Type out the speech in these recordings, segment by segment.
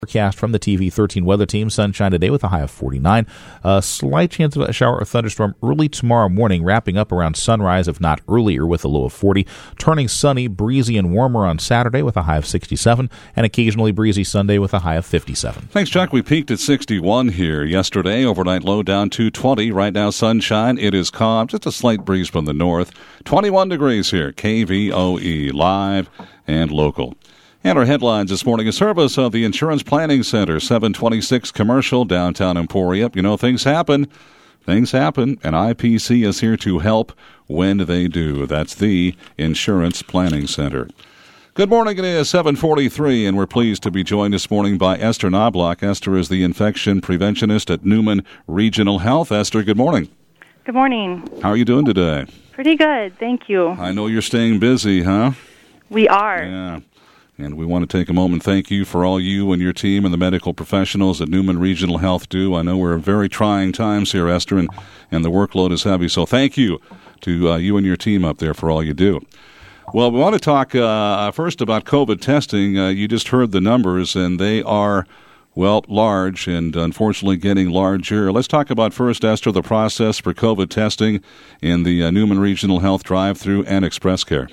Forecast from the TV 13 weather team. Sunshine today with a high of 49. A slight chance of a shower or thunderstorm early tomorrow morning, wrapping up around sunrise, if not earlier, with a low of 40. Turning sunny, breezy, and warmer on Saturday with a high of 67. And occasionally breezy Sunday with a high of 57. Thanks, Chuck. We peaked at 61 here yesterday. Overnight low down to 20. Right now, sunshine. It is calm. Just a slight breeze from the north. 21 degrees here. KVOE, live and local. And our headlines this morning, a service of the Insurance Planning Center, 726 Commercial, downtown Emporia. You know, things happen. And IPC is here to help when they do. That's the Insurance Planning Center. Good morning. It is 7:43, and we're pleased to be joined this morning by Esther Knobloch. Esther is the infection preventionist at Newman Regional Health. Esther, good morning. Good morning. How are you doing today? Pretty good, thank you. I know you're staying busy, huh? We are. Yeah. And we want to take a moment and thank you for all you and your team and the medical professionals at Newman Regional Health do. I know we're in very trying times here, Esther, and the workload is heavy. So thank you to you and your team up there for all you do. Well, we want to talk first about COVID testing. You just heard the numbers, and they are, well, large and unfortunately getting larger. Let's talk about first, Esther, the process for COVID testing in the Newman Regional Health drive-through and express care.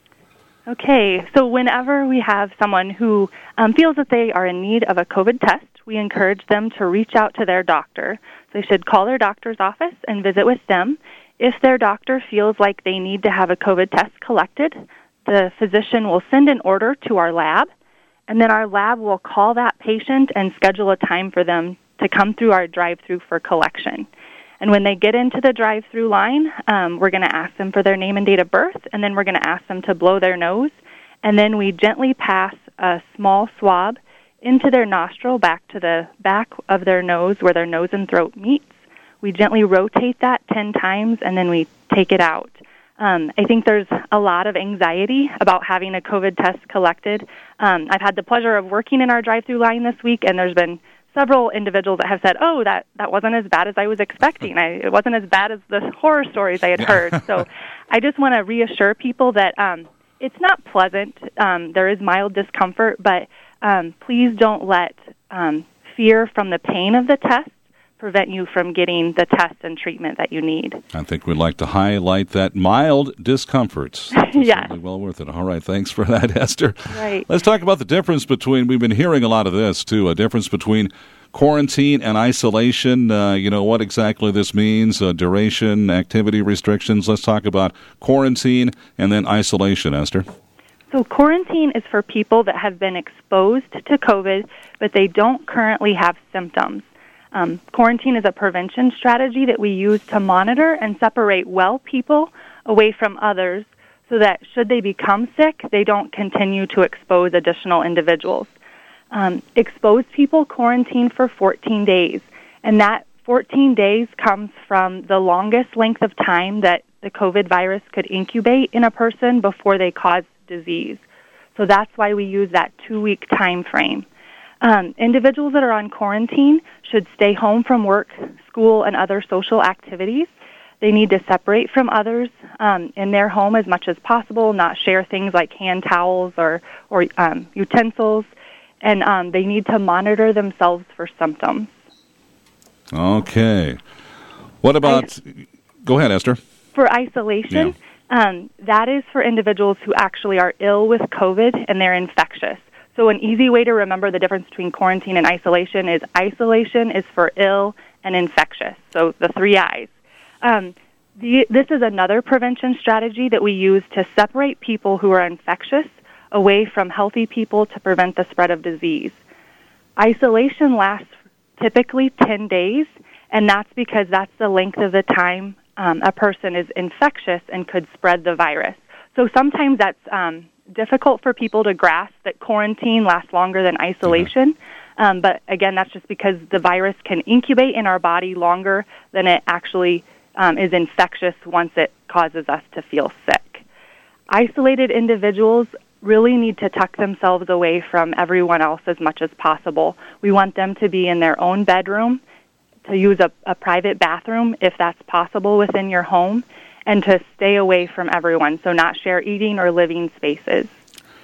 Okay, so whenever we have someone who feels that they are in need of a COVID test, we encourage them to reach out to their doctor. They should call their doctor's office and visit with them. If their doctor feels like they need to have a COVID test collected, the physician will send an order to our lab, and then our lab will call that patient and schedule a time for them to come through our drive-through for collection. And when they get into the drive-through line, we're going to ask them for their name and date of birth, and then we're going to ask them to blow their nose, and then we gently pass a small swab into their nostril, back to the back of their nose where their nose and throat meets. We gently rotate that 10 times, and then we take it out. I think there's a lot of anxiety about having a COVID test collected. I've had the pleasure of working in our drive-through line this week, and there's been several individuals that have said, oh, that wasn't as bad as I was expecting. It wasn't as bad as the horror stories I had heard. So I just want to reassure people that it's not pleasant. There is mild discomfort, but please don't let fear from the pain of the test prevent you from getting the test and treatment that you need. I think we'd like to highlight that mild discomfort. Yes. Certainly well worth it. All right, thanks for that, Esther. Right. Let's talk about the difference between, we've been hearing a lot of this, too, a difference between quarantine and isolation. What exactly this means, duration, activity restrictions. Let's talk about quarantine and then isolation, Esther. So quarantine is for people that have been exposed to COVID, but they don't currently have symptoms. Quarantine is a prevention strategy that we use to monitor and separate well people away from others so that should they become sick, they don't continue to expose additional individuals. Exposed people quarantine for 14 days, and that 14 days comes from the longest length of time that the COVID virus could incubate in a person before they cause disease. So that's why we use that 2-week time frame. Individuals that are on quarantine should stay home from work, school, and other social activities. They need to separate from others in their home as much as possible, not share things like hand towels or utensils, and they need to monitor themselves for symptoms. Okay. What about, go ahead, Esther. For isolation, that is for individuals who actually are ill with COVID and they're infectious. So an easy way to remember the difference between quarantine and isolation is for ill and infectious, so the 3 I's. This is another prevention strategy that we use to separate people who are infectious away from healthy people to prevent the spread of disease. Isolation lasts typically 10 days, and that's because that's the length of the time a person is infectious and could spread the virus. So sometimes that's difficult for people to grasp that quarantine lasts longer than isolation. But again, that's just because the virus can incubate in our body longer than it actually is infectious once it causes us to feel sick. Isolated individuals really need to tuck themselves away from everyone else as much as possible. We want them to be in their own bedroom, to use a private bathroom if that's possible within your home, and to stay away from everyone, so not share eating or living spaces.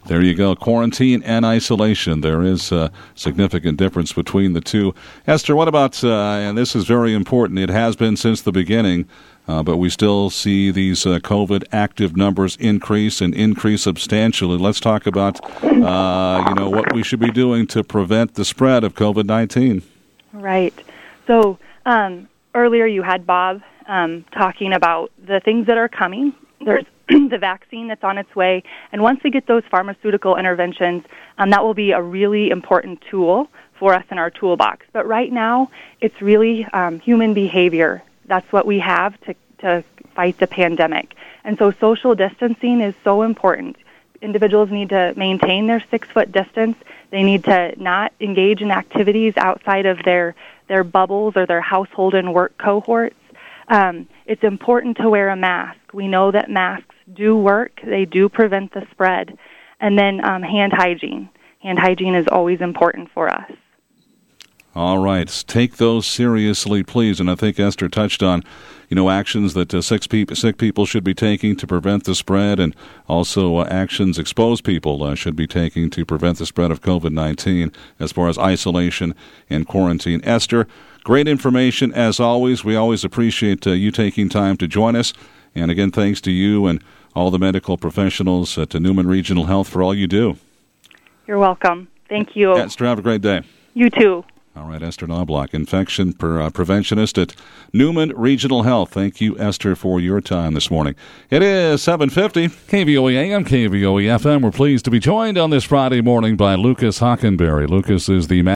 There you go. Quarantine and isolation. There is a significant difference between the two. Esther, what about, and this is very important, it has been since the beginning, but we still see these COVID active numbers increase and increase substantially. Let's talk about, what we should be doing to prevent the spread of COVID-19. Right. So earlier you had Bob talking about the things that are coming. There's the vaccine that's on its way, and once we get those pharmaceutical interventions, that will be a really important tool for us in our toolbox. But right now, it's really human behavior. That's what we have to fight the pandemic. And so social distancing is so important. Individuals need to maintain their 6-foot distance. They need to not engage in activities outside of their bubbles or their household and work cohorts. It's important to wear a mask. We know that masks do work. They do prevent the spread. And then hand hygiene. Hand hygiene is always important for us. All right. Take those seriously, please. And I think Esther touched on, actions that sick people should be taking to prevent the spread, and also actions exposed people should be taking to prevent the spread of COVID-19 as far as isolation and quarantine. Esther, great information as always. We always appreciate you taking time to join us. And again, thanks to you and all the medical professionals at Newman Regional Health for all you do. You're welcome. Thank you. Esther, have a great day. You too. All right, Esther Knobloch, infection preventionist at Newman Regional Health. Thank you, Esther, for your time this morning. It is 7:50. KVOE AM, KVOE FM. We're pleased to be joined on this Friday morning by Lucas Hockenberry. Lucas is the